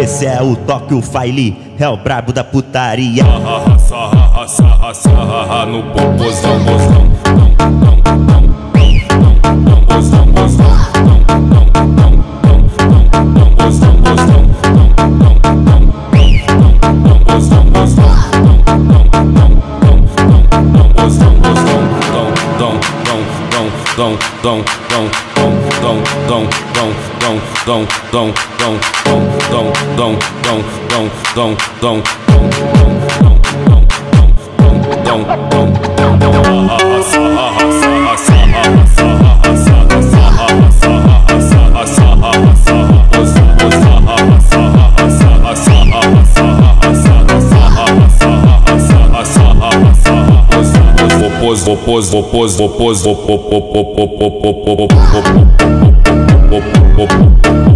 Esse é o toque, o Faili, é o brabo da putaria. Sarra no popozão, bozão. Vou pôs.